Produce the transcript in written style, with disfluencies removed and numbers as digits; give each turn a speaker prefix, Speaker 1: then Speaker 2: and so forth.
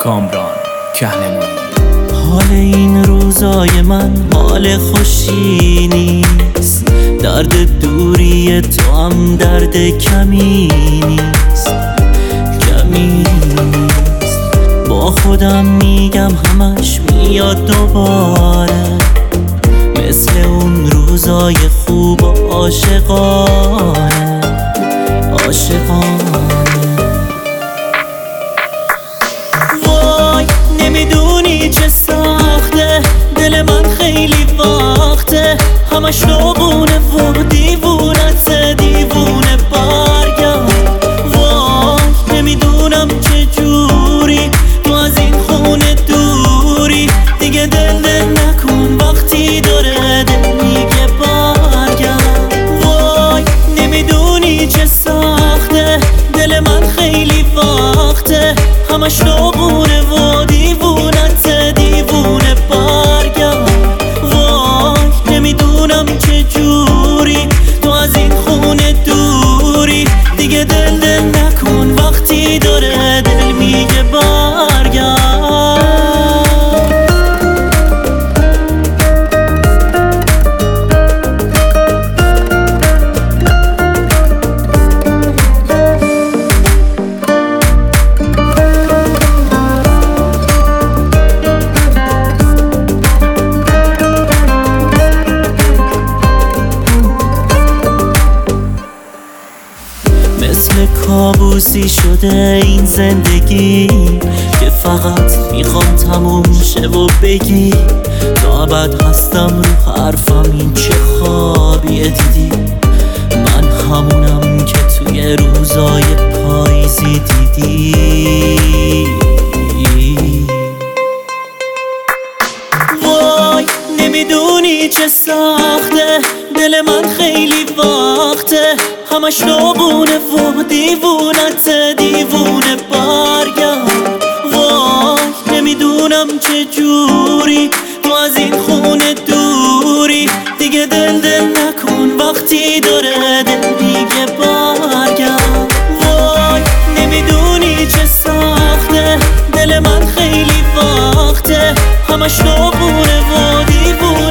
Speaker 1: کامران کهنمویی.
Speaker 2: حال این روزای من حال خوشی نیست، درد دوری تو هم درد کمی نیست. با خودم میگم همش میاد دوباره، مثل اون روزای خوب و عاشقانه. وای نمیدونی چه سخته، دل من خیلی وقته همش نابونه و دیوونت دیوونه برگرد. وای نمیدونم چه جوری تو از این خونه دوری، دیگه دل نکن وقتی داره دل میگه برگرد. وای نمیدونی چه سخته، دل من خیلی وقته همش نابونه و دیوونت دیوونه برگرد. وای نمیدونم چه جوری تو از این خونه دوری، دیگه دل نکن وقتی داره دل میگه برگرد. مثل کابوسی شده این زندگی که فقط میخوام تموم شه و بگی تا ابد هستم رو حرفم. این چه خوابیه دیدی؟ من همونم که توی روزای پاییزی دیدی. وای نمیدونی چه سخته، دل من خیلی وقته همش نابونه و دیوونت دیوونه برگرد. وای نمیدونم چه جوری تو از این خونه دوری، دیگه دل نکن وقتی داره دل میگه برگرد. وای نمیدونی چه سخته، دل من خیلی وقته همش نابونه و دیوونه